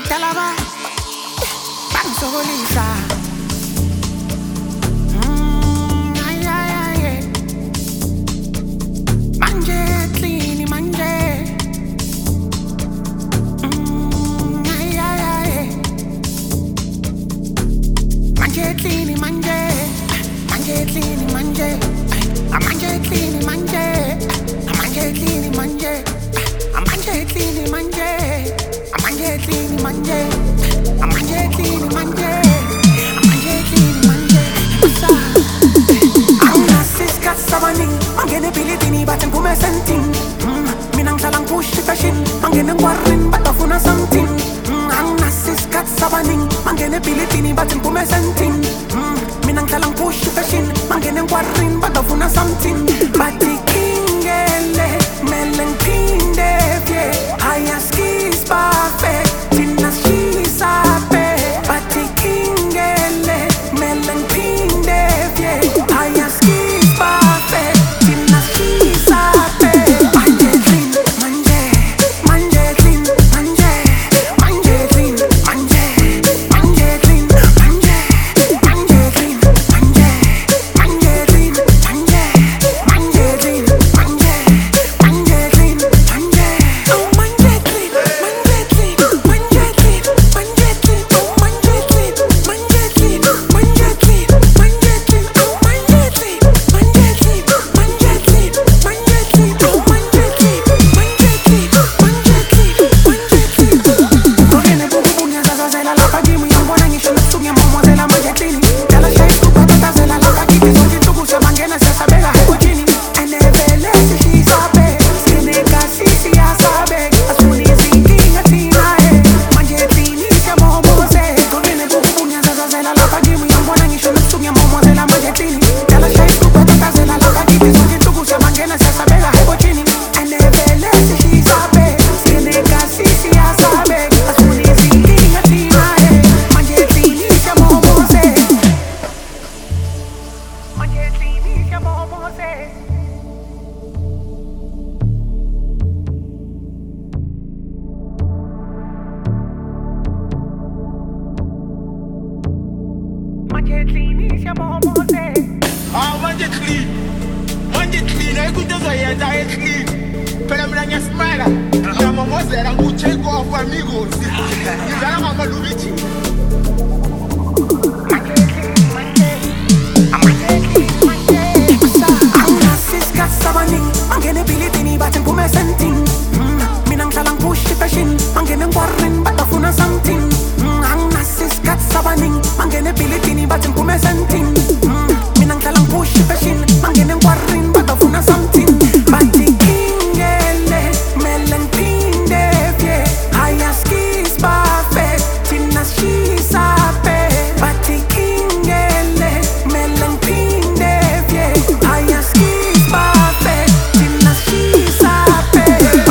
Talaba, Bansogolisa. Ay, ay, ay, ay. Manje, clean, manje. Ay, ay, ay. Manje, clean, manje. Manje, clean, manje. I manje, clean, manje. I manje, clean, manje. I manje, clean, manje. I manje, clean, manje. I manje, clean, manje. I manje, clean, manje. Sa, ang nasiskat sa baning, mangene pilitini batin pumesenting. Minang salang push tashin, mangene warin batafuna something. Ang nasiskat sa baning, mangene pilitini batin pumesenting. Minang salang push tashin, mangene warin batafuna something. Bati kingele, meleng kindevye, hayaskis perfect, tinas shisape. Bati kingele, meleng kindevye, hayaskis perfect, tinas shisape. Manje clean, manje, manje clean, manje, manje clean, manje, manje clean, manje, manje clean, manje, manje clean, manje, manje clean, manje, manje clean, manje. Oh manje clean, manje clean, manje clean, manje clean, oh manje clean, manje clean, manje clean, manje clean, oh manje clean, manje clean, manje clean, manje clean, oh manje clean, manje clean, manje clean, manje clean. Corriene bubu bunia zaza zela la pagimi yambona ngisho nasunya momo zela manje clean. Yala shai tu patata zela la pagimi zoji tu kusa mangena sasa bega heko chini. Enevele si sabe, skene kasi si asabe. Asuni zingi ngatina manje clean isha momo se. Corriene bubu bunia zaza zela la pagimi yambona ngisho nasunya momo zela manje clean. Yala shai tu patata zela la pagimi zoji tu kusa mangena sasa bega heko chini. Enevele si sabe, skene kasi si asabe. Asuni zingi ngatina manje clean isha momo se. Manje clean isha momo se. Manje clean isha momo se. Ah, manje clean, ay kujaza ya dae clean. Pero mira nya smile, ya mama zera ngucheko of amigos. Nizala mama lubichi. Ang nasiskat sa baning, mangene pilitini batin pumesenting. Minang salang push tashin, mangene warin batafuna something. Ang nasiskat sa baning, mangene pilitini batin pumesenting. Minang salang push tashin, mangene warin batafuna something. Bati kingele, meleng kindevye, hayaskis perfect, tinas shisape. Bati kingele, meleng kindevye, hayaskis perfect, tinas shisape.